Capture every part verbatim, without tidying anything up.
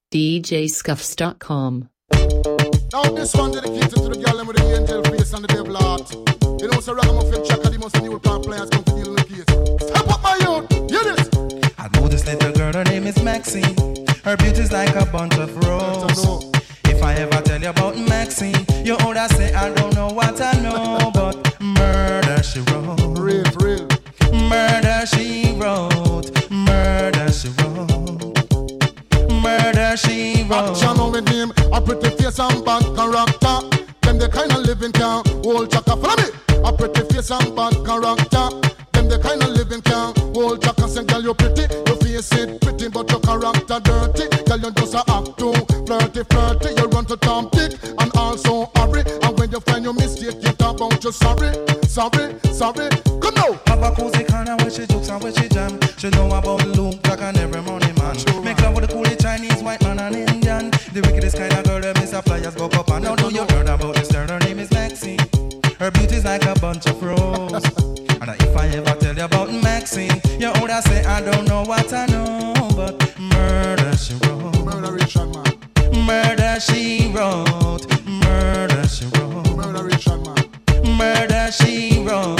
D J Scuffs dot com. Now this one dedicated to the girl with the angel face and the devil heart. You know, so Ragamuffin Chaka, the most new car players come to deal in the case. Step up my youth, hear this. I know this little girl, her name is Maxine. Her beauty's like a bunch of roses. If I ever tell you about Maxine, you older say I don't know what I know, but murder she wrote. Real, real. Murder she wrote. Murder she wrote. Murder she wrote. Action on with him, a pretty face and bad character. Them the kind of living can hold Chaka. Follow me. A pretty face and bad character. Them the kind of living can hold Chaka. Say, girl, you pretty, your face it pretty, but your character dirty. Girl, you just a act too flirty, flirty. You run to Tom Dick and also hurry. And when you find your mistake, you talk about you sorry, sorry, sorry. Come now. Have a cozy corner where she jokes and where she jam. She know about Luke, Jack and every money man. Sure. Make love with the coolest Chinese, white man and Indian. The wickedest kind of girl that miss flyers go up and now do you heard about this girl? Her name is Maxine. Her beauty's like a bunch of roses. And if I ever tell you about Maxine, you older say I don't know what I know, but murder she wrote. Murderation man. Murder she wrote. Murder she wrote. Murderation man. Murder she wrote.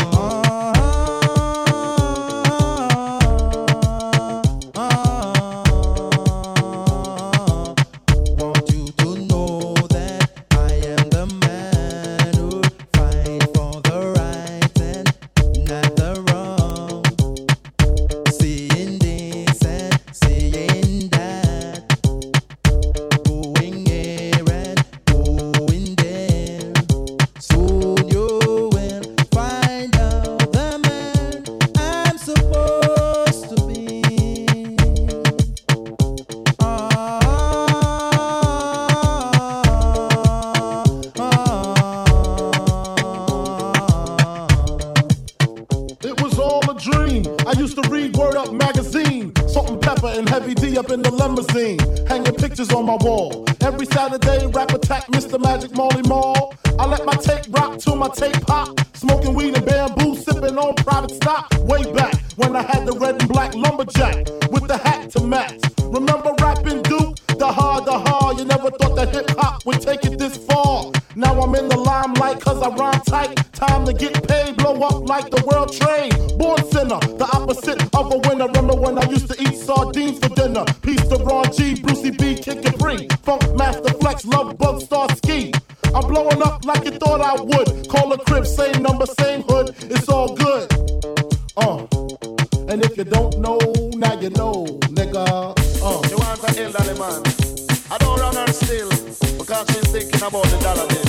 On my wall. Every Saturday, rap attack Mister Magic Molly Mall. I let my tape rock till my tape pop. Smoking weed and bamboo, sipping on private stock. Way back when I had the red and black lumberjack with the hat to match. Remember rapping Duke? The hard, the hard. You never thought that hip hop would take it this far. Now I'm in the limelight cause I rhyme tight. Time to get paid, blow up like the world trade. Born sinner, the opposite of a winner. Remember when I used to eat sardines for dinner? Peace to Ron G, Brucey B, Kid Capri, Funk Master Flex, Love Bug, Star Ski. I'm blowing up like you thought I would. Call a crib, same number, same hood. It's all good. Uh, and if you don't know, now you know, nigga. Uh. You want to elderly man? I don't run her still because she's thinking about the dollar bill.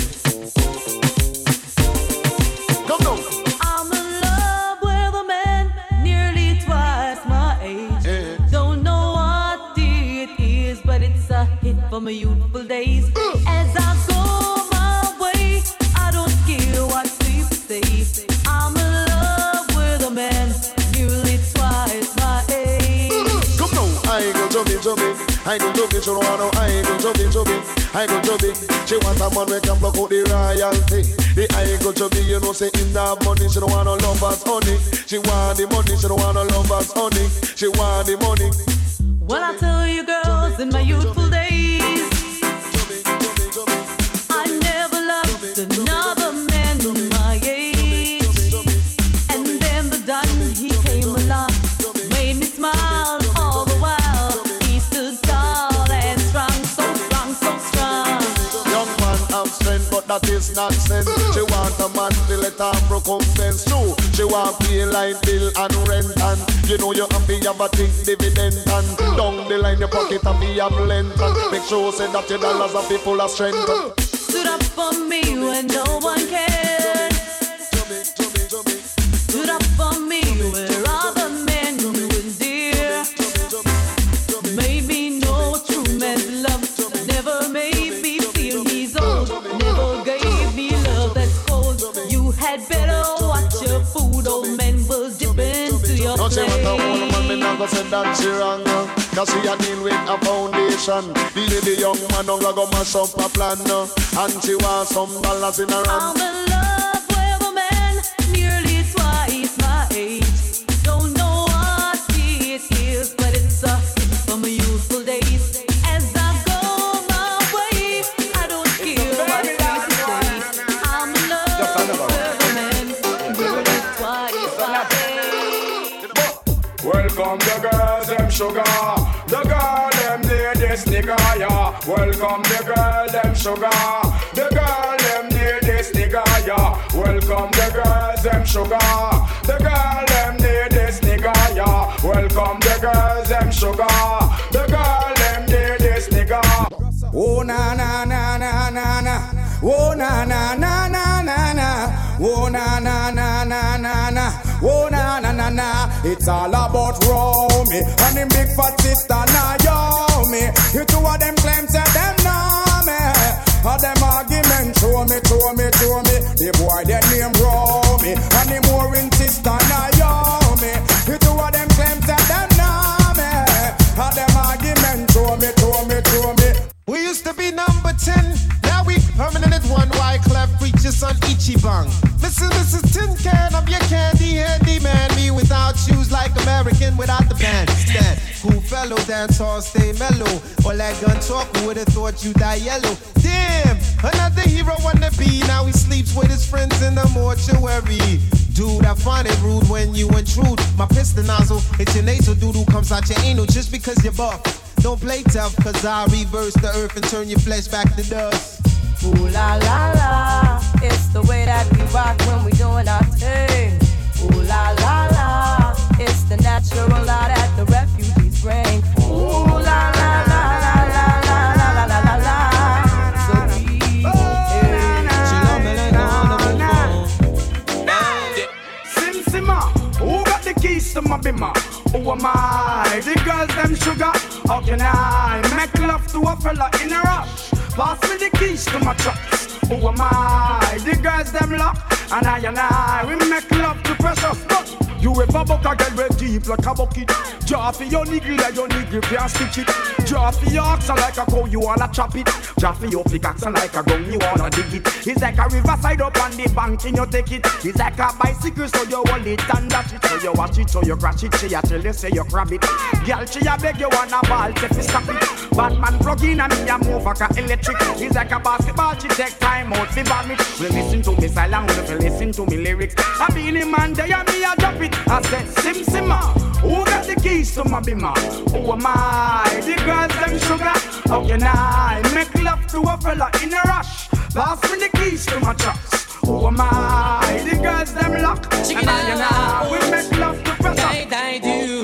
Come down. I'm in love with a man nearly twice my age. Yeah. Don't know what it is, but it's a hit for my youthful days. Uh. As I go my way, I don't care what people say. I'm in love with a man nearly twice my age. Uh. Come down. I go jumping, jumping. I go jumping, she don't want no. I go jumping, jumping. I go jumping. She wants a man who can block out the royalty. The I go jumping, you know, say in that money. She don't want no lovers, honey. She want the money, she don't want no lovers, honey. She want the money. Well, I tell you, girls, in my youthful days, I never loved another man my age. And then the Don, he came along, made me smile all the while. He stood tall and strong, so strong, so strong. Young man have strength, but that is nonsense. She want a man to let her recompense too. She want pay light bill and rent, and you know you have to have a think dividend, and down the line your pocket have to have length, and make sure say that your dollars are people of strength. Stood up for me when no one cared. Stood up for me where other men wouldn't dare. Made me know what true man's love. Never made me feel he's old. Never gave me love that's cold. You had better watch your food. Old men was dipping to your no, plate. she want a woman, man, me not go say that she wrong. Cause she a deal with a foundation. The lady young man don't go mash up a plan. And she want some dollars in her hand. I'm in love with a man nearly twice my age. Don't know what it is, but it's a hit from my youthful days. As I go sugar. The girl them need this nigga, yeah. Welcome the girl them sugar. The girl them need this nigga, yeah. Welcome the girls them sugar. The girl them need this nigga, yeah. Welcome the girls them sugar. The girl them need this nigga. Oh na na na na na na. Oh na na na na na na. Oh na na na na na na. Oh na na na na. It's all about Romy and them big fat sister Naomi. You two of them claims that them know me. All them argument show me, show me, show me. The boy that name Romy and the more in sister Naomi. You two of them claims that them know me. All them argument show me, show me, show me. We used to be number ten, now we permanent at one. Wyclef preachers on Ichiban. Missus Missus Tin Can, I'm your candy handy man. Me without shoes like American without the bandstand. Cool fellow, dance all stay mellow. All that gun talk, who would've thought you die yellow? Damn, another hero on the beat. Now he sleeps with his friends in the mortuary. Dude, I find it rude when you intrude. My pistol nozzle, it's your nasal doodle comes out your anal just because you're buff. Don't play tough, cause I reverse the earth and turn your flesh back to dust. Ooh la la la, it's the way that we rock when we doing our thing. Ooh la la la, it's the natural law that the refugees bring. Ooh la la la la la la la la la la la. So we, Sim Simma, who got the keys to my bimmer? Who am I? The girls them sugar. How can I make love to a fella in a rush? Pass me the keys to my trucks. Who am I? The girls them lock. And I and I, we make love to precious. But you ever buck a girl with deep like a bucket? Draw for your niggle like your niggle can't stitch it. Draw for your ox like a cow, you wanna chop it. Draw for your pickaxe like a gun, you wanna dig it. It's like a riverside up on the bank and you take it. It's like a bicycle so you hold it and dash it. So you watch it, so you crash it. She a tell you say you grab it. Girl, she a beg you wanna ball, take you stop it. Batman plug in and me a move like a electric. It's like a basketball, she take time out to vomit. Well, listen to me silent, well, listen to me lyrics. I be in the man there and me a drop it. I said, Sim Simma, who got the keys to my bimmer? Who am I? The girls them sugar. How can I make love to a fella in a rush? Pass me the keys to my trucks. Who am I? The girls them lock. And I and I, we make love to press up. Die, die,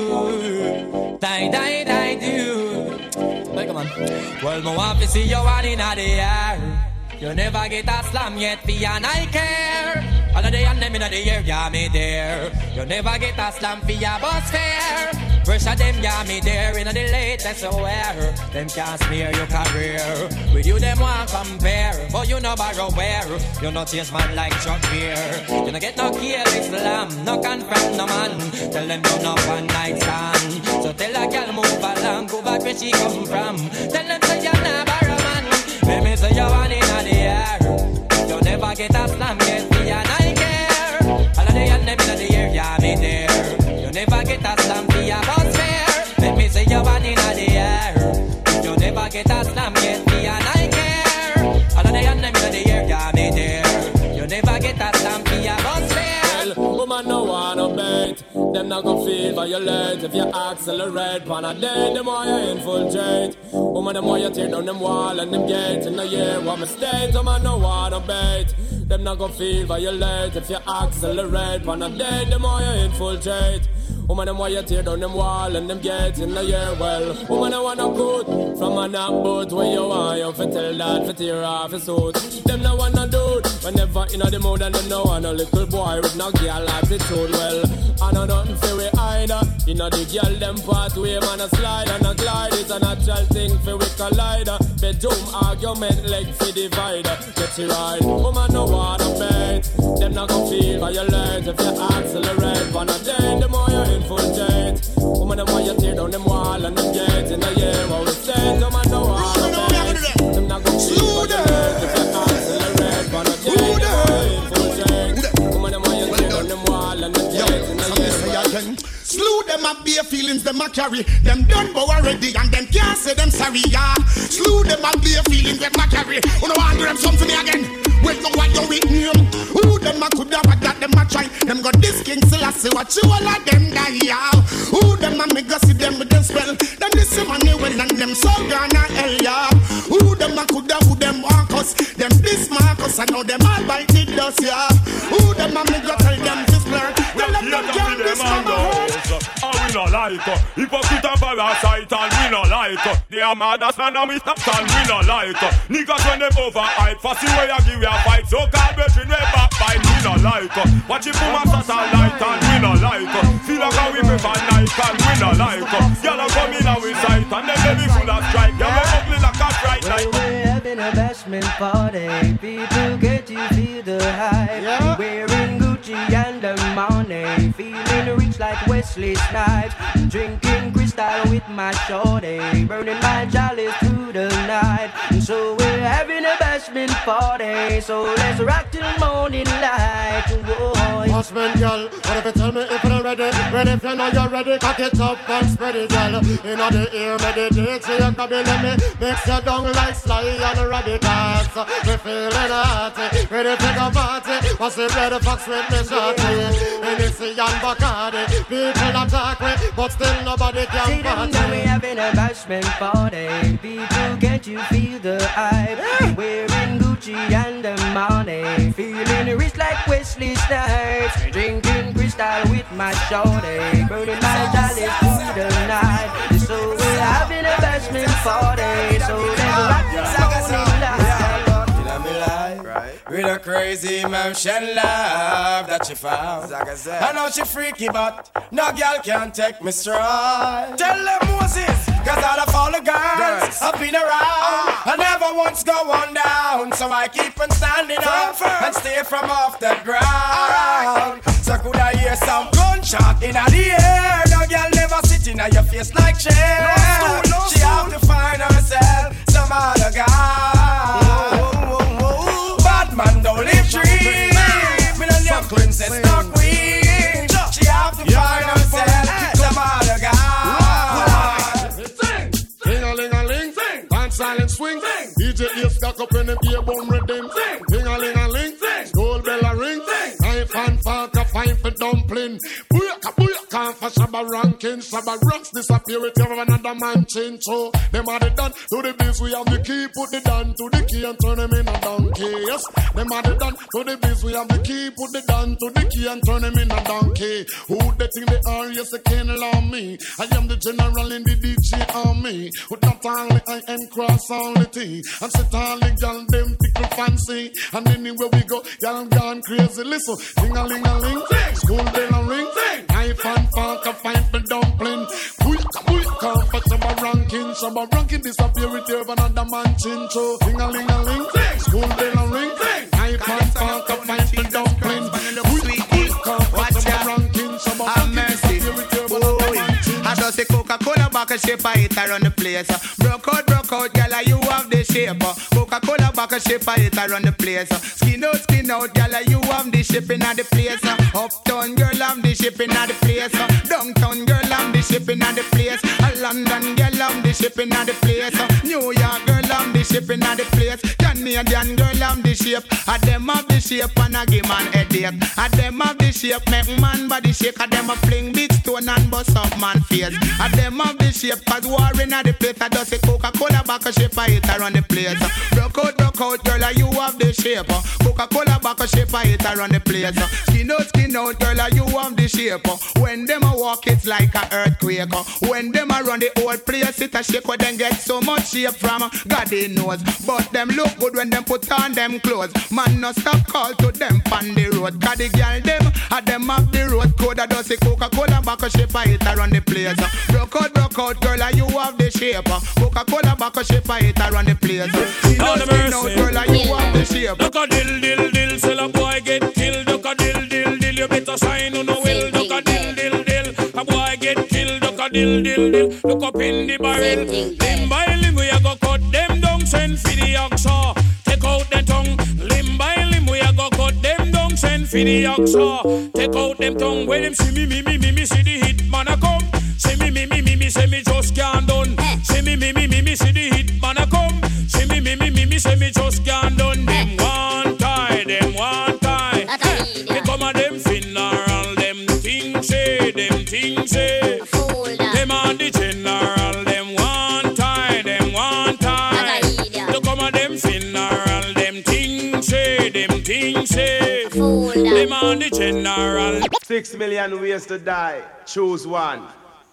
do. Die, die, die, do. Hey, come on. Well, my want to see you one in the air. You never get a slam yet, for and I care. All of the and them in the air, yeah, me there. You never get a slam for your bus fare. Pressure them, yeah, me there in the latest aware. Them can't smear your career. With you, them want compare. But you no borrow where. You no chase man like Chuck Beer. You no get no careless slam. No confront no man. Tell them you no one night stand. So tell a girl move along. Go back where she come from. Tell them say you're not borrow man. Let me say you're one in the air. You never get a slam yet, me and I care. All of the and them in the air, yeah, me there. You never get a slam for your bus fare. Let me say you're one in the air. You never get a slam yet, me and I care. All of the and them in the air, yeah, me there. You never get a slam for your bus fare. Well, woman no wanna bait. Them not gon' feel violate if you accelerate. Pan a day, the more you infiltrate. Woman, the more you tear down them wall and them gates. In the year, what mistake, woman no wanna bait. Them not gon' feel violate if you accelerate. Pan a day, the more you infiltrate. Woman, them why you tear down them wall and them gates in the year. Well, woman, I wanna good from a knock boat where you want you fi tell that fi tear off his suit. Them no wanna do it whenever inna the mood and them no want a little boy with no girl attitude. Well, I know nothing fi we either. Inna the girl them pathway man a slide and a glide. It's a natural thing fi we collide. Bedroom argument like fi divider. Get you right, woman no wanna bait. Them not gon' feel violate if you accelerate. One a day the more you infiltrate. Woman, them why you tear down them wall and them gates in the year. What we say, them man no want to bait. Them not gon' feel violate if you accelerate. One a day the more you infiltrate. Woman, them why you tear down them wall and them gates in the year. Slew them up bare feelings them a carry. Them done bow already and them can't say them sorry, yeah. Slew them up bare feelings them a carry. Who no want do them something to me again? Wait no what you with me. Who them a could have had that them a try. Them got this king still I see what you all of them die, yeah. Who them a me go see them with them spell. Them this money well and them so gonna hell, yeah. Who them a coulda, who them walk us. Them this Marcus, I know them all bite the dust, yeah. Who them a me go tell them to splur. Tell them them can't this come and we no like her. Hypocrite and parasite and we no like her. They are mad as man and we stop and we no like her. Niggas when them overhype, fussy way I give you a fight. So called brethren way backbite, we no like her. Watch it from a satellite and we no like her. Feel like how we prefer night and we no like her. Y'all are coming out with sight and then they be full of strike. Y'all are ugly like a fright night. We're having a bashment party. People get you feel the hype. Yeah. Wearing Gucci and the money. Feeling rich like Wesley Snipes. Drinking crystal with my shorty. Burning my chalice through the night. So we're having a bashment party. So let's rock till morning light. Whoa. Bashment girl, what if you tell me if you're ready? Ready if you know you're ready, cock it up and spread it, girl. In the ear, meditate, so you can be let me mix your down like Sly and Radicals. We feeling hot, ready to go party. What's the red fox with me shorty? Hennessy and Bacardi, people attack me, but still nobody can see party. Them we having a bashment party. People, can't you feel the hype? Yeah. Wearing Gucci and the money. Feeling rich like Wesley Snipes. Drinking crystal with my shorty. Burning my chalice through the night. So we're having a bashment party. So let's rock this morning light. With a crazy motion love that she found. I know she freaky, but no girl can take me strong. Tell them Moses, cause all of all the girls I've been around. I never once go on down, so I keep on standing up and stay from off the ground. So could I hear some gunshot in the air? No girl never sitting on your face like chair. No, no, no, she have to find herself some other guy. Man don't live dream. Me no young princess, no queen. She have to find herself some other guy. Sing, sing a ling a ling, sing, dance silent swing. D J is stuck up in the earbone rhythm. Sing a ling a ling, sing, gold bell a ring. Knife and fork a fine for dumpling. Booyaka booyaka for Shabba ranking. Shabba rocks disappear with you another man change. So them are the done to the biz. We have the key, put the down to the key and turn them in a donkey. Yes, them are the done to the biz. We have the key, put the down to the key and turn them in a donkey. Who they think they are? Yes, they can't allow me. I am the general in the D J army. With not only I am cross all the T. And sit all the gal them tickle fancy. And anywhere we go, y'all gone crazy. Listen, ding a ling a ling, school bell a ring, knife and fork a fine for dumpling. Booyaka booyaka for Shabba ranking. Shabba ranking disappear with you another man chin. So ding a ling a ling, school bell a ring, knife and fork a fine for dumpling. Booyaka booyaka for Shabba ranking. Shabba ranking disappear with you another man chin. I just say Coca-Cola bottle shape, I hit her on the place. Broke out, broke out, gyal, you have the shape. Coca-Cola bottle shape, I hit her on the place. Skin out, skin out, gyal, you have the shipping at the place. Uptown girl, I'm the shipping at the place. Downtown girl, I'm the shipping at the place. London girl, I'm the shipping at the place. New York girl, I'm the shipping at the place. Canadian girl, I'm the shape. I them have the shape and I give man headache. I them have the shape, make man body shake. I them a fling big stone and bust up man face. I them have the shape, cause war in the place. I just say Coca-Cola bottle shape, I hit her on the place. Broke out, broke out, girl, you have the shape. Coca-Cola bottle shape, I hit her on the place. Skin out, skin out, girl, you have the shape. When them a walk, it's like a earthquake. When them a run the whole place, it a shake. When them get so much shape from God they knows. But them look good when them put on them clothes. Man no stop call to them on the road. Cause the girl them, a them have the road code. I just say Coca-Cola bottle shape, I hit her on the place. Broke out, broke out, girl, you have the shape. Coca-Cola bottle shape, I hit her on the place. Skin out, skin out, girl, you have the shape. Look a dill, dill, dill, sell a boy get killed. Look a dill, dill, dill, you better sign on the will. Look a dill, dill, dill, a boy get killed. Look a dill, dill, dill, look up in the barrel. Limb by limb, we a go cut them down, send for the oxa. Take out the tongue. Limb by limb, we a go cut them down, send for the oxa. Take out them tongue. When them see me, me, me, me, me, see the hit man a come. See me, me, me, me, me, say me just can't done. See me, me, me, me, me, see the hit man a come. See me, me, me, me, me, say me just can't done. Them one tie, them one tie. Me come a them on the general. Six million ways to die. Choose one.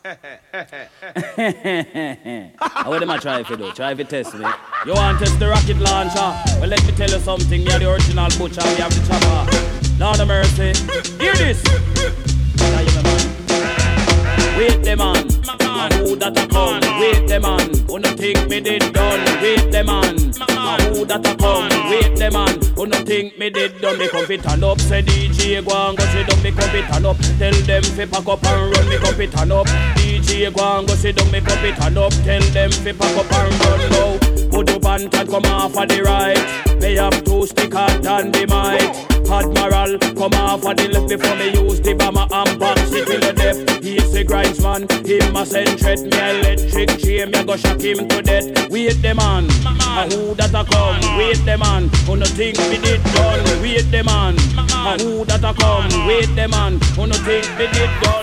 How them I try if you do? Try if you test me. You want to test the rocket launcher? Well, let me tell you something. You're the original butcher. We have the chopper. Lord of mercy. Hear this. Now you man. Wait the man. And who that a come? Wait the man. Who no think me did done? Wait the man. And who that a come? Wait the man. Who no think me did done? Me come fit and up. Say D J go and go sit down. Me come fit and up. Tell them fi pack up and run. Me come fit and up. D J go and go sit down. Me come fit and up. Tell them fi pack up and run now. Put up and come off of the right. May have two stick hard than the might. Admiral, come off of the left before me use the bomber and box it till the death. He's a grindsman, him a send threat. Me electric chain, me go shock him to death. Wait the man, a who that a come? Wait the man, who no think me did done? Wait the man, a who that a come? Wait the man, who no think me did done?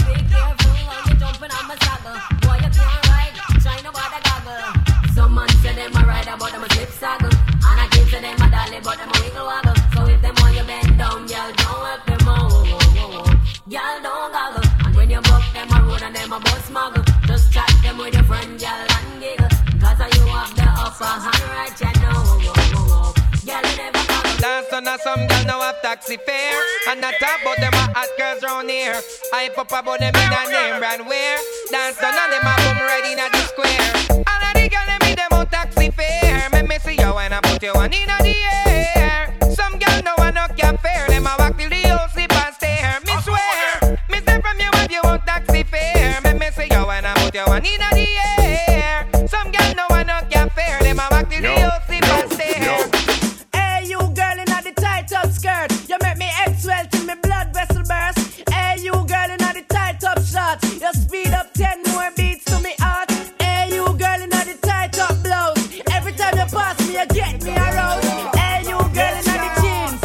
Some man say them a ride about them a slip saddle, and I keep say them a dolly but them a wiggle waggle. So if them want you bend down, y'all don't help them out. Y'all don't goggle, and when you buck them a road and them a bus smuggle, just chat them with your friend, y'all and giggle. Cause you have the upper hand right, you know. Y'all never goggle. Last son of some girl now have taxi fare, and I talk about them a hot girls round here. I pop about them in a name brand wear. Dance none of them a boom right in a the square. All of the girl them me them on taxi fare. Make me see you when I put you one in the air. Some girl no one no can fare. Them a walk till the whole sleep and stare. Me swear, me say from you if you want taxi fare. Make me see you when I put you one in the air. Some girl no one no can fare. Them a walk till the whole sleep and stare. Hey you girl in the tight up skirt, you make me swell till me blood vessel burst. Hey you girl in the tight up shorts, you speed up ten more beats to me heart. Hey you girl in the tight up blouse, every time you pass me you get me aroused. Hey you girl in the jeans,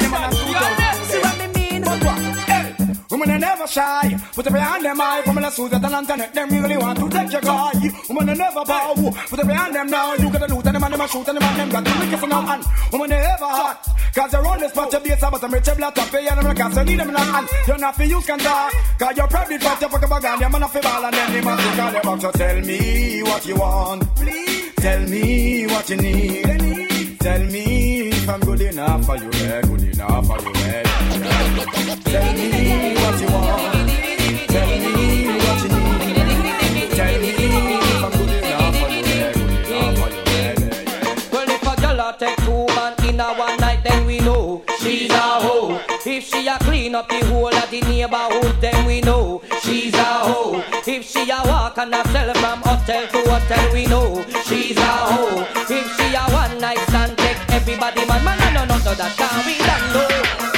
see what me mean? Women are never shy, put up your hand them high. Women are suit at the lantern, them really want to take your guy. Women are never bow, put up your hand them now. You got to loot and them and them a shoot and them and them got the wicked in their hand. Women are ever hot, cause you're on this spot your base, but I'm rich and black up here and I'm like, so need them in the hand. You're not for use can talk, cause you're probably fat, you're fucking bag and you're not for ball and then they must be call them out. So tell me what you want, please. Tell me what you need. Tell me if I'm good enough for you, yeah, good enough for you, yeah. Tell me what you want. Tell me what you need. Tell me if I'm good enough for you, yeah, good enough for you, yeah, yeah. Well, if a girl a take two man in a one night, then we know she's a hoe. If she a clean up the whole of the neighborhood, then we know she's a hoe. If she a walk and a sell from hotel to hotel, we know she's a hoe. If she a one night stand, take everybody man, man, no, no, no, that can't be done, no.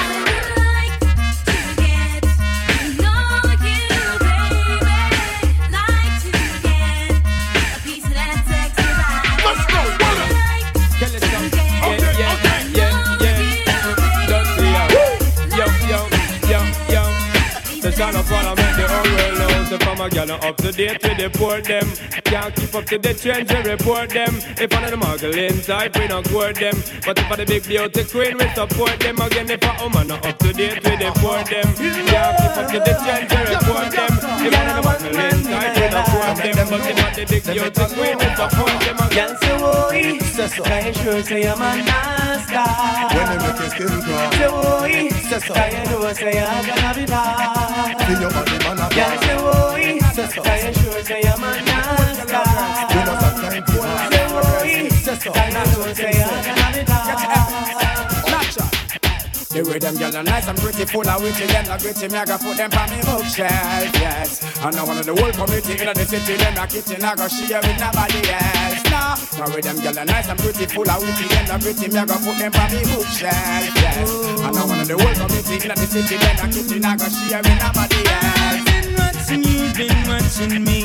Shine up on make the whole world knows. If I'm a gal up to date with the poor them, can't keep up to the trends and report them. If I'm the muggling type, we don't court them. But if I'm the big beauty queen, we support them. Again, if I'm a not up to date with the poor them, can't keep up to the trends and report them. If I'm the muggling type, we don't court them. But if I'm the big beauty queen, we support them. Can't say boy, can you sure say I'm a nice guy? When they make you still cry. Say boy, can you know say I'm gonna be bad? See your body man a can't say boy, can you sure say I'm a nice guy? We don't have time to say boy, can you sure say I'm gonna be bad? The way them girls are nice and pretty, full of witty, them not gritty, me I gotta put them on me bookshelf, yes. And now one of the whole community in the city, them not kitchen, I gotta share with nobody else. Nah, now with them girls are nice and pretty, full of witty, them not gritty, me I gotta put them on me bookshelf, yes. And now one of the whole community in the city, them not kitchen, I gotta share with nobody else. I've been watching you, been watching me,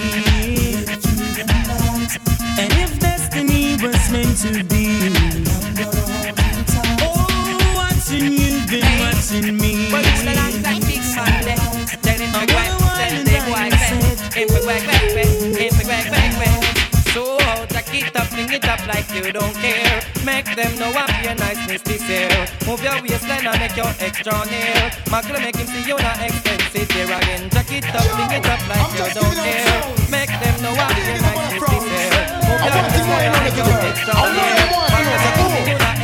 and if destiny was meant to be, you've been watching me. But it's the long time big Sunday. Then it's the white, then they go like that. It's the white, white, white, it's the white, white, white. So out a kid it up, fling it up like you don't care. Make them know I'm your niceness this year. Move your waistline and make your extra near. Muggle make him see you not expensive here again. Jack it up, fling it up like you don't care. Make them know I'm your niceness this year. Move your waistline and make your extra near. Muggle make him see you not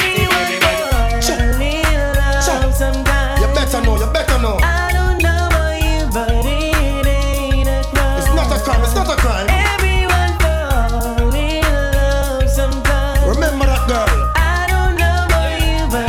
expensive here again. Sometimes. You better know, you better know. I don't know about you, but it ain't a crime. It's not a crime, it's not a crime. Everyone fall in love sometimes. Remember that girl. I don't know about you, but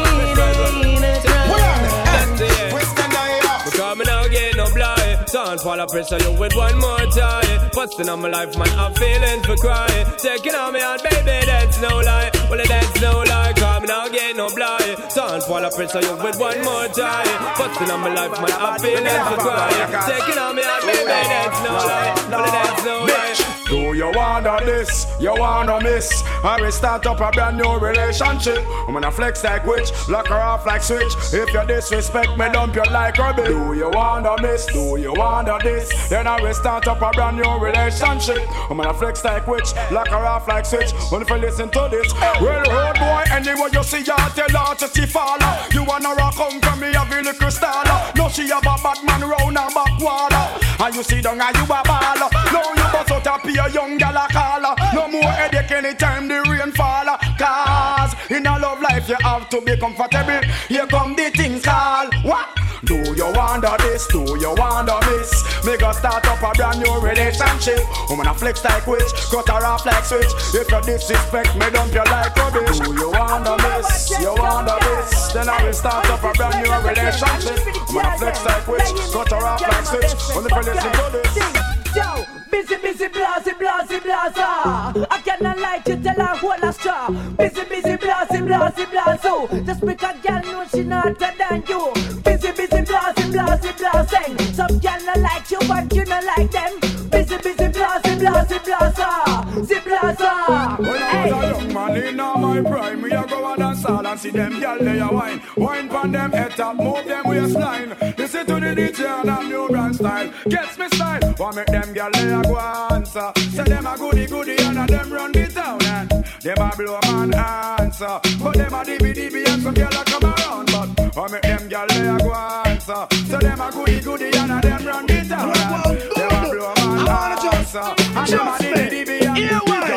it ain't a crime. Hold on, hey, Western Eye. Because me now get no blind. Don't fall a pressure you with one more time. Busting on my life, man, I'm feeling for crying. Taking on me out, baby, that's no lie. Well, that's no lie, cause me now get no blind. Don't fall a pressure you with one more time. Busting on my life, man, I'm feeling for crying. Taking on me out, baby, that's no lie. Well, that's no lie. Do you wanna this? You wanna miss? I will start up a brand new relationship. I'm gonna flex like witch, lock her off like switch. If you disrespect me, dump you like a bitch. Do you wanna miss? Do you wanna this? Then I will start up a brand new relationship. I'm gonna flex like witch, lock her off like switch. Only if you listen to this. Well, road boy, anyway you see her, tell her to see follow. You wanna rock home from me, have a little star. No, she have a bad man round her back water. And you see down and you a baller. No, you bust out a pay a young gal a caller. No more headache anytime the rain fall. Cause in a love life you have to be comfortable. Here come the things called what? Do you wonder this? Do you wonder miss? Me go start up a brand new relationship. I'm gonna flex like witch, cut her off like switch. If you disrespect me, dump you like rubbish. Do you wonder miss? You wonder this? Then I will start up a brand new relationship. I'm gonna flex like witch, cut her off like switch. Only for listen to this. Yo, busy, busy, blasey, blasey, blaza. I cannot lie to tell her what a straw. Busy, busy, blasey, blasey, blazo. Just because girl know she not better than you. Busy, busy, blasey, blasey, blasing. Some girl not like you, but you not like them. Busy, busy, blasey, blasey, blaza. Zip blaza. When I was a young man in all my prime, me a go and dance all and see them girl they a wine. Wine pon them head top, move them waistline. Listen to the D J and I'm new brand style. Gets me style, want make them girl they a go answer. Say them a goody goody and a them run the town and them a blow man answer. But them a D B D B and some girl a come around. But want make them girl they a go answer. Say them a goody goody and a them run the town and them a blow man answer. And them a D B D B and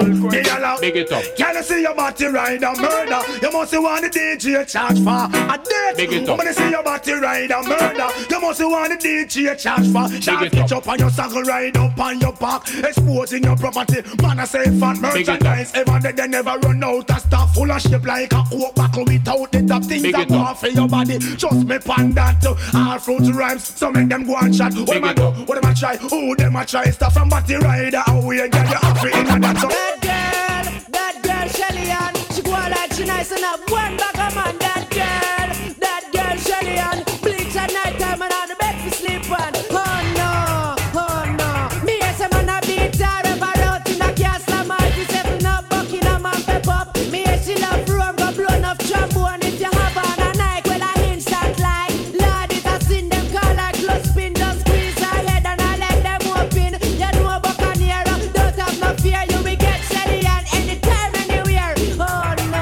big it up. Can I see your body ride a murder? You must want the D J charge for a date. Big it up. When I see your body ride a murder, you must want the D J charge for. Shot pitch up on your saddle, ride up on your back, exposing your property. Man, I say fat merchandise. Ever they, they never run out of stuff full of shit like a coke buckle without the top things that go for your body. Just me pan that to all fruit rhymes. So make them go and shot. What am I do? What am I try? Who them I try? Stuff from body rider. How we get you off it in that so. That girl, Shelly Ann, she go out like she nice enough. One back a man, that girl, that girl, Shelly Ann, bleach at night time and on the bed for sleep on. Oh no, oh no. Me as a man a beat her ever out in a castle. My she setting up Buckingham and pep up. Me as she love rum, go blow enough trombone. If you have on a night, well I hinge that like. Lord, it has seen them call like close spin. Just squeeze her head and I let them open. You know Buccaneer, don't have no fear. You will get Shelly Ann anytime, anywhere. Oh no.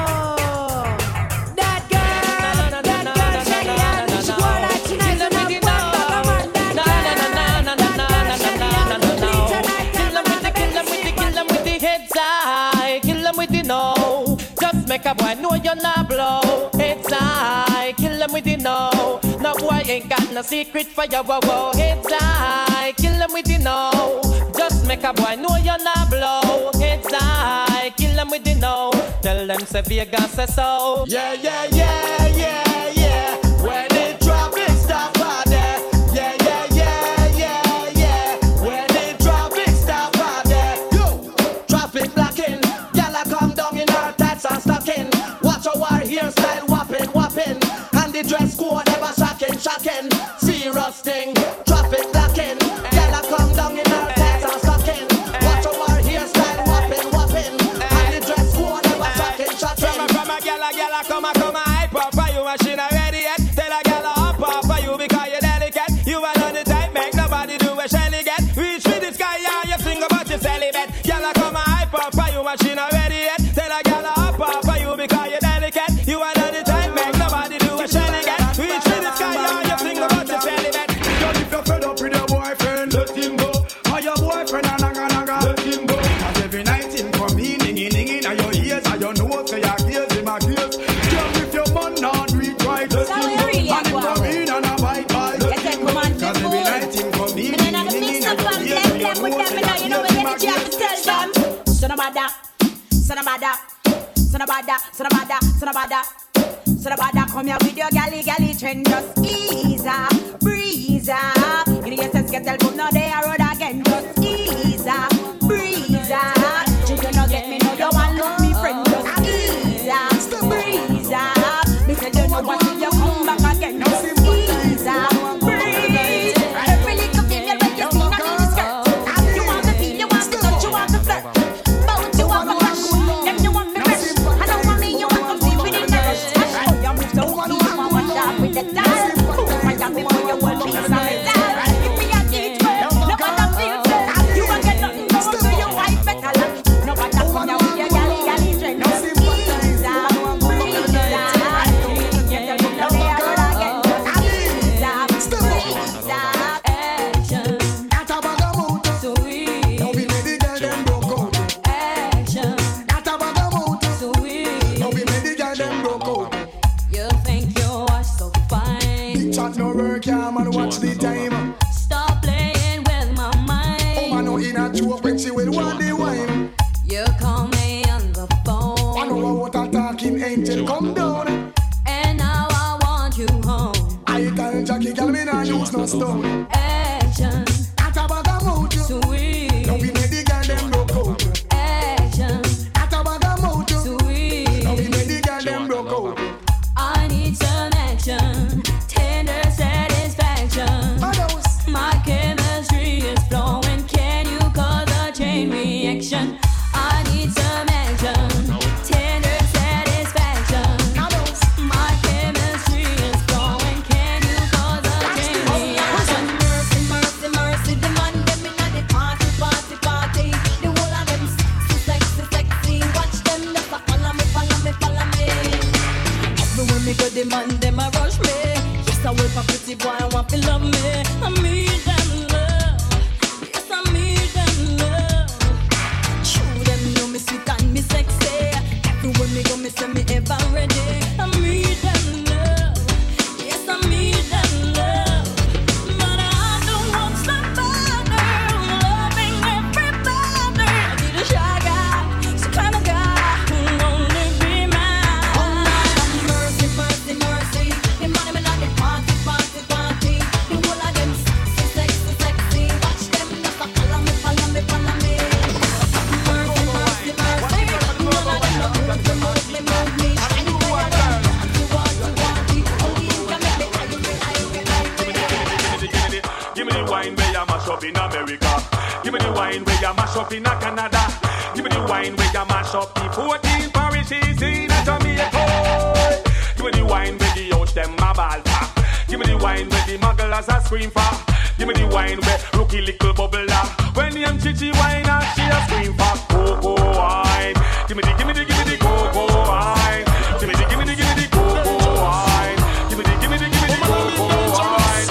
That girl, that girl, Shelly Ann, she go like she nice enough. One bag of man, that girl, that girl, Shelly Ann, bleach her night time and on the bed to sleep on. Kill them with the heads high, kill them with the no. Just make a boy know you're not blow. Heads high, kill them with the no. No boy ain't got no secret for your wow wow. Heads high, kill them with the no. Just make a boy know you're not blow. Heads high, kill them with the no. Tell them say Vegas say so. Yeah, yeah, yeah, yeah, yeah. When the traffic stop out there. Yeah, yeah, yeah, yeah, yeah. When the traffic stop out there. Yo, traffic blocking. Gyal a come down in her tights and stocking. Watch her hairstyle whopping, whopping. And the dress code ever shocking, shocking. Serious thing. Traffic blocking. Gyal a come down in her tights and stocking. Watch her hairstyle whopping, whopping. And the dress code ever shocking, shocking. From a gyal a gyal a come a come a hype up for you and she not ready yet. Tell a gyal a hop up for you because you're delicate. You are not the type make nobody do a Shelly get. Reach for the sky and you sing about your celibate. Gyal a come a hype up for you and she she not ready yet. Tell a girl up off for you because you're delicate. You are not the type, make nobody do a shiny get. Reach to the sky, all you think about your belly bed. Girl, if you're fed up with your boyfriend, let him go. Or your boyfriend a naga naga, let him go. Cause every night him come in, ningy ningy na your ears, and your nose say your ears, him a ears. Girl, if your man not reach right, let him go. And him come in and a bite bite. Cause every night him come in, ningy ningy na your ears, and your nose say your ears, him a ears. Son of a da, son of a da, son of a da, son of a da, son of a da. Son of a da, come here with your galley galley trend. Just ease up, breeze up. In the essence, get tell come now they are road again. Just ease up, breeze up. You don't get me, no, you want love me friend. Just ease up, breeze up. Because you know what you come back again. Just ease up, breeze. Every little thing you when you see nothing in the skirt. You want to feel, you want to touch, you want to flirt. Both you want to crush, them you want to rest. I don't want me, you want to see within the rush. Oh, you move so deep, you want to shop with the dial. Move my job before you will be some metal. If me a teach well, nobody feels well. You won't get nothing more to your wife better luck. Nobody come down with your galley galley trend. Just ease up, breeze up. You tell me now they are road again. Just ease up, breeze up. Action. That a bag of motor. So we. Now we made the girl them broke out. Action. That a bag of motor. So we. Now we made the girl them broke out. You think you are so fine. Big chat no work, yeah man. Watch the time. Stop playing with my mind. Oh man, no in a joke when she will want the wine. You call me on the phone. I know what a talking angel come down. And now I want you home. I tell Jackie, girl, me nah use no stone. Action. That a bag of motor. Sweet. Now we made the girl them broke out. Action. That a bag of motor. Sweet. Now we made the girl them broke out. I need some action. Tender satisfaction. My chemistry is flowing. Can you cause a chain reaction? I need some action. Tender satisfaction. My chemistry is flowing. Can you cause a chain reaction? Mercy, mercy, mercy. The man them inna the party, party, party. The whole of them sexy, sexy, sexy. Watch them just a follow me, follow me, follow me. Everywhere me go, the man them a rush me. Yes, I will for pretty boy, I want to love me. I need them love. Yes, I need them love. Show them know me sweet and me sexy. Everywhere me go, me say me ever ready. I need them love. Yes, I need them love. But I don't want somebody loving everybody. I need a shy guy, some kind of guy who only be mine. Oh my, mercy, mercy, mercy. The money me not the party, party, party. The whole of them sexy, sexy, sexy. Watch them just a follow me, follow me, follow me. Mercy, mercy, mercy. None of them no good to move me, move me. Anyway, I don't want to, want to, want to. Only you can make me angry, angry, angry. Give me the wine where you mash up in America. Give me the wine where you mash up in Canada. Give me the wine where you mash up the fourteen parishes in Jamaica. Give me the wine where the out them a ball for. Give me the wine where the mugglers a scream for. Give me the wine where rookie little bubbler. When the young chichi wine and she a scream for cocoa wine. Give me the, give me the, give me the cocoa wine. Give me the, give me the, give me the cocoa wine. Give me the, give me the, give me the cocoa wine.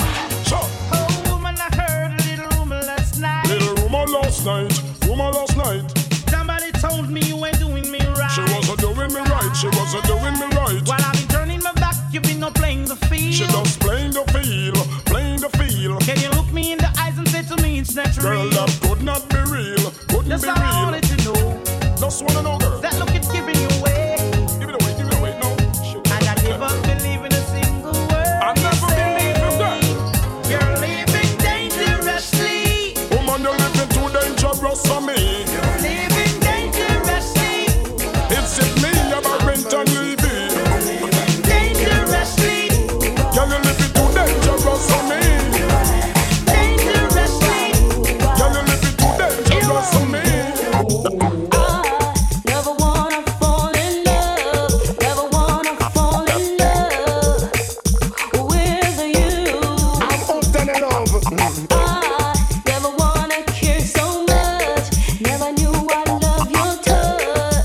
Oh, woman, I heard a little rumor last night. Little rumor last night, rumor last night. Somebody told me you ain't doing me right. She wasn't doing me right, she wasn't doing me right. While I've been turning my back, you've been no playing the field. She just playing the field, playing the field. Can you look me in the eyes and say to me it's not Girl, real? that could not be real, couldn't That's be all I real. wanted to know. Just wanna know, girl. That look is giving you away. Give it away, give it away, no. And I never believe in a single word. I never believe in that. You're living dangerously. Woman, you're living too dangerous for me. You're living dangerously. It's it me, I'm a rent and leaving. Dangerously. Girl, you're living too dangerous for me. Dangerously. Girl, you're living too dangerous for me. Never wanna fall in love. Never wanna fall in love with you. I'm out in love. I never wanna care so much. Never knew I love your touch.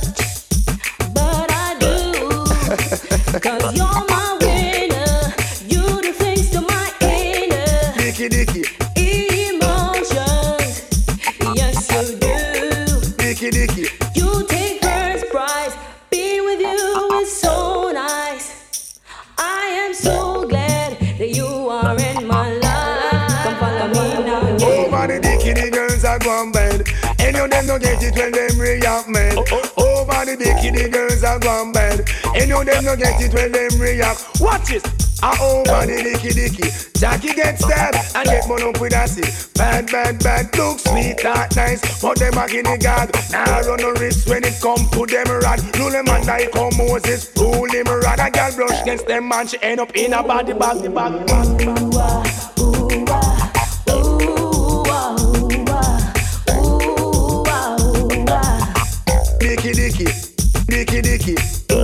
Cause you're my winner. You do things to my inner Dicky Dicky, emotions. Yes, you do. Dicky Dicky. You take first prize. Being with you is so nice. I am so glad that you are in my life. Come follow me now. Over the Dicky, the girls are gone bad. Any of them don't get it when them react mad. Over the Dicky, the girls are gone bad. Any of them don't get it when them react. Watch it. Ah, over the Dicky Dicky. Jackie gets stabbed and get one up with a stick. Bad, bad, bad, look sweet, that nice. But them a guinea gag. Now run no risk when it come to them rad. Rule them and I come Moses, rule him rad. A girl brush against them man, she end up in a body bag, the bag, bag. Dicky Dicky, Dicky Dicky.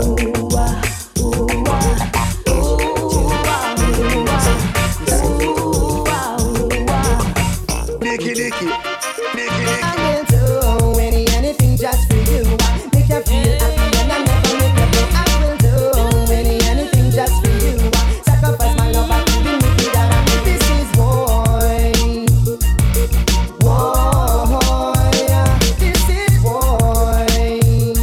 Dicky Dicky, Dicky Dicky. I will do any anything just for you. Make you feel happy and I never make you blue. I will do any anything just for you. Sacrifice my love and give me the dollar. This is boy, boy. This is boy,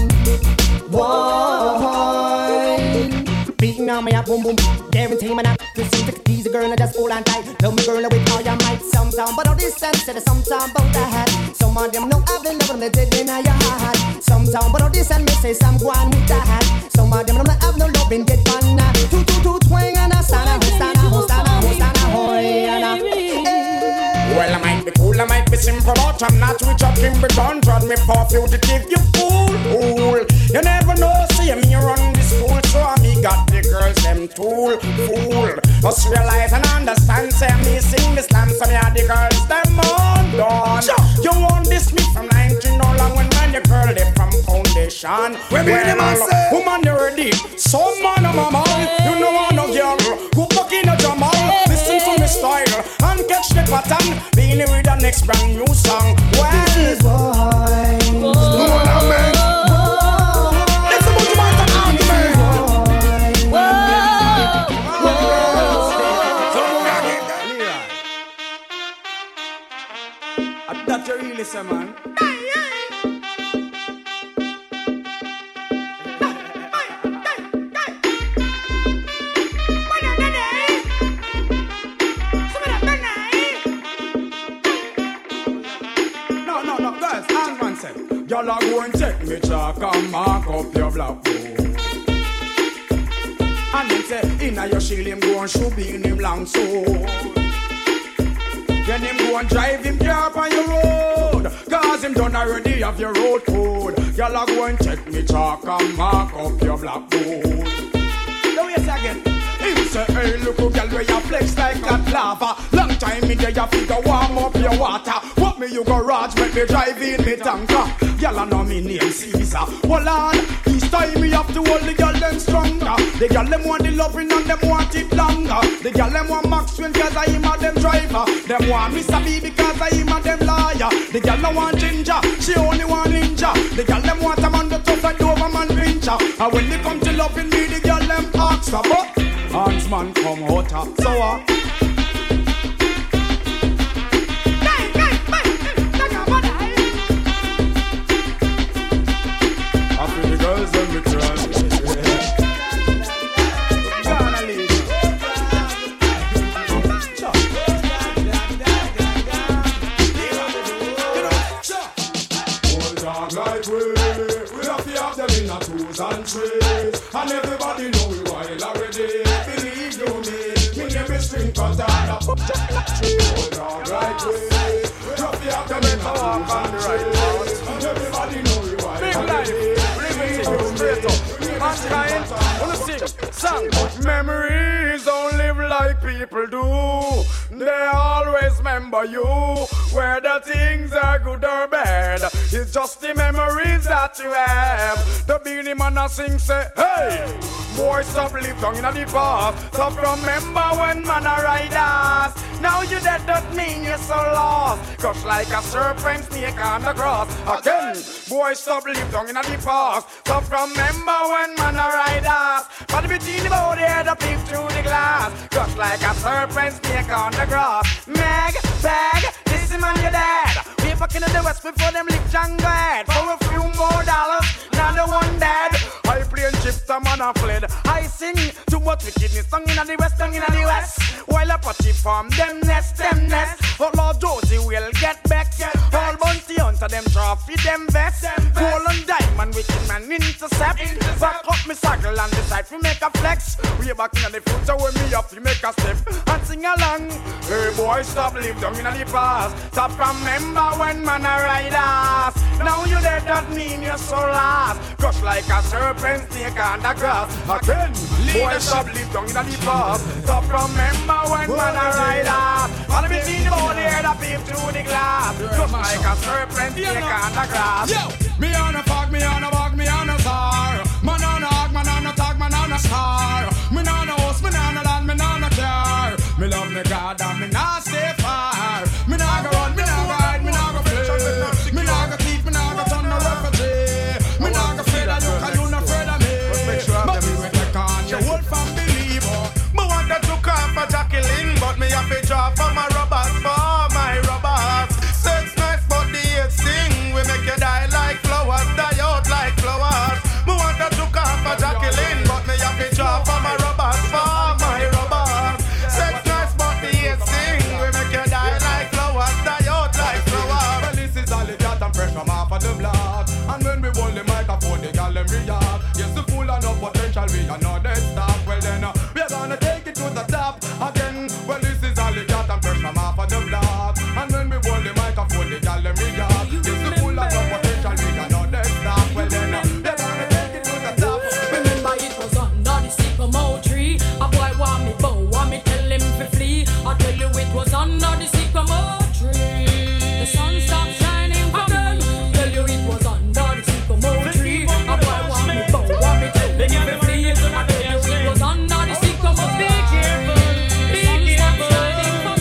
boy. Beating on me up, boom boom. Guarantee man up. This is the tease girl and just hold on tight. Love me girl with all your might. Sometime, but all this time said sometime about that. Some of them know I've been loving the dead in your heart. Sometime, but all this and me say some go on with that. Some of them don't have no loving get fun. Two two two twang and a sana, sana, sana, sana, hoy and a. Well, I might be cool, I might be simple, but I'm not rich up in Britain. Trod me for fugitive, you fool, fool. You never know, see me run this school, so me got the girls, them tool, fool. Must realize and understand, say me sing the slam, so me had the girls, them on done. You want this me from nineteen no long when man, your girl, they from foundation. When we them a say, woman, you're ready. Some man, I'm a man, you know I'm no girl. Go back in a Jamal, listen to me style, and catch the pattern. Being with the next brand new song. Well, this is boy. No one a man. It's about to matter on the man. That you really say, man. Y'all are going to take me chalk and mark up your black book. And then say, inna your shield him go and shoot be in him long so. Then him go and drive him car on your road. Cause him done already have your road code. Y'all are going to take me chalk and mark up your black book. Now yes again. Him say, hey, look who girl where you flex like that lava. Long time in there you figure warm up your water. What me you garage, make me drive in me tanker. Y'all I know me name Caesar. Hold on, each time me have to hold the girl them stronger. The girl them want the loving and them want it longer. The girl them want Maxwell cause I am a them driver. Them want Mister B because I am a them liar. The girl no want ginger, she only want ninja. The girl them want a man the tough like Doberman pincher. And when they come to loving me, the girl them ask her, but Hans man come hotter, so uh I feel the girls in the trust. Gonna leave. Old dog like we, we have to have them in a twos and threes. And everybody know we wild already. Believe you me, me name is String Katana. Old dog like we, we have to have them in a twos and threes. And everybody know we wild already. Straight up, mankind, wanna sing, song. Memories don't live like people do. They always remember you. Whether things are good or bad, it's just the memories that you have. The Beanie Man a sing say, hey, boy stop live down in the past. Stop remember when man a ride us. Now you dead don't mean you're so lost. Crush like a serpent snake on the grass. Again, boy stop live down in the past. Stop remember when man a ride ass. But between the body head up peep through the glass. Crush like a serpent snake on the grass. Meg, bag, this is man you're dead. We back in the west before them lick jungle head. For a few more dollars, now the one dead. I play and chips, the man a fled. I sing too much wickedness, song in the west, song in the west. While a party farm, them nest, them nest. But Lord Josie will get back. All bounty hunter, them trophy, them vest. Gold and diamond, wicked man intercept. Back up me circle and decide we make a flex. We back in the future when me up, we make a step and sing along. Hey boy, stop live down in the past. Stop remember when man a ride ass. Now you dead, that mean you're so lost. Crush like a serpent snake on the grass. Again, boy, stop live down in the past. Stop remember when man a ride ass. All between the body head up peep through the glass. Crush like a serpent snake on the grass. Yo, me on a fog, me on a bog, me on a star. Man on a hog, man on a tag, man on a star. Me on a host, me on a land, me on a car. Me love me God and me not stay far. Me not go run, me not go hide, me not go play. Me not go keep, me not go turn no refugee. Me not go afraid of you, cause you not afraid of me. But me will take on your whole family believer. Me want to look out for Jacqueline, but me have to draw for my robots, for my robots. Sex nice, but the hate sting. We make you die like flowers, die out like flowers. Me want to look out for Jacqueline, but me have to draw for my robots, for my robots. Sex nice, but the hate sting. We make you die like flowers, die out like flowers. Well, this is all it got and fresh from off of the block. And when we hold the microphone, the gal them react. Yes, the full and no potential, we are not dead stop. Well then, uh, we are gonna take it to the top again. Well, this is all it got and fresh from off of the block. And when we hold the microphone, the gal them react. Yes, the full and no potential, we are not dead stop. Well then, uh, we are gonna take it to the top. Remember it was under the sycamore tree. A boy want me bow, want me tell him to flee. I tell you it was under the sycamore tree. The sun stopped shining for me. Tell you it was under the sycamore tree. A boy want me bow, want me tell him to flee. I tell you it was under the sycamore. Be careful, be careful.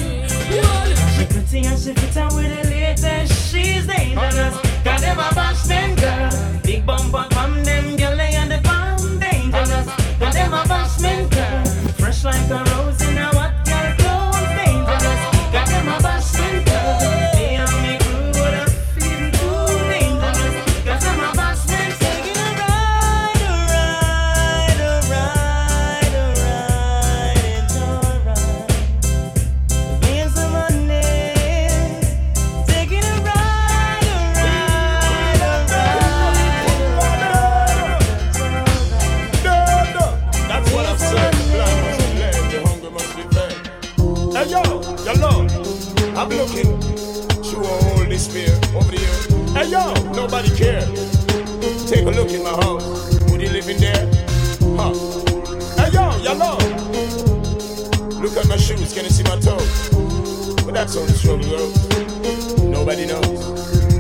She pretty and she fit out with the latest. She's dangerous. Got them a bashman girl. Big bumper from them girl they and the bomb dangerous. Got them a bashman girl. Fresh like a rose in a what girl clothes dangerous. Got them a bashman girl. Me and me crew would have feeling too dangerous. Got them a bashman taking a ride, a ride, a ride, a ride. It's alright. Paying some money. Taking a ride, a ride, a ride. That's what I'm saying. The blind must be led, the hungry must be fed. Hey yo, yo Lord, I'm looking through all this fear over the years. Hey yo, nobody cares. Take a look in my house. Would you live in there? Huh? Hey yo, yo Lord, look at my shoes. Can you see my toes? But that's how the struggle goes. Nobody knows.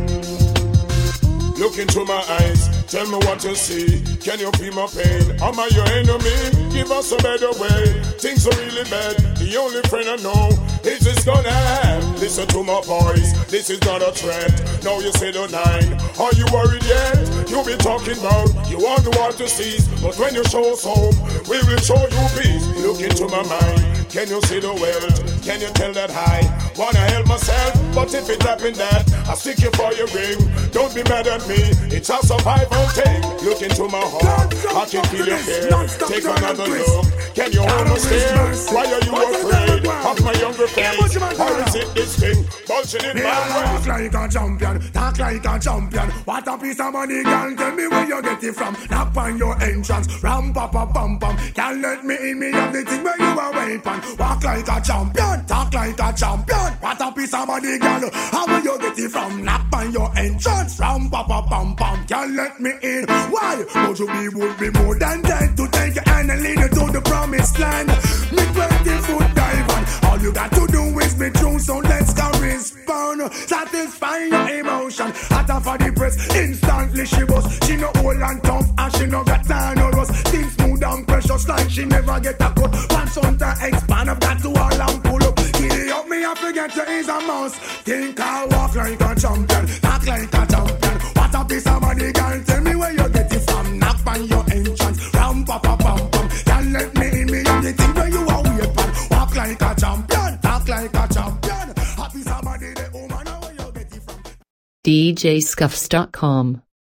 Look into my eyes, tell me what you see. Can you feel my pain? Am I your enemy? Give us a better way. Things are really bad. The only friend I know is this gonna have. Listen to my voice, this is not a threat. Now you say the nine. Are you worried yet? You be talking about you want the world to cease, but when you show us home, we will show you peace. Look into my mind. Can you see the world? Can you tell that I wanna help myself? But if it happen that I stick you for your ring, don't be mad at me. It's a survival thing. Look into my heart, I can feel your fear. Take another look. Can you understand? Why are you afraid of my younger face? Or is it this thing bulging in my way? Talk like a champion, talk like a champion. What a piece of money, girl. Tell me where you get it from. Knock on your entrance, ram pa pa pam pam. Can't let me in, me have the thing where you are waiting. Walk like a champion, talk like a champion. What a piece of money, girl. How will you get it from? Knock on your entrance, ram pa pa pam pam. Can't let me in. Why? But you be would be more than dead to take your hand and lead you to the promised land. Me twenty foot dive on. All you got to do is be true, so let's go respond. Satisfy your emotion. Hotter for the press, instantly she was. She no old and tough, and she no got time or rust. Things smooth and precious like she never get a cut. Pants on to expand, I've got to all and pull up. Kill up me get you is a mouse. Think I walk like a champion, talk like a champion. What a piece of money, girl. Tell me where you get it from. Knock on your entrance, ram pa pa pam pam. Girl, let me in me and the thing where you are weird pan. Walk like a champion, talk like a champion. A piece of money, the woman where you get it from. D J Scuffs dot com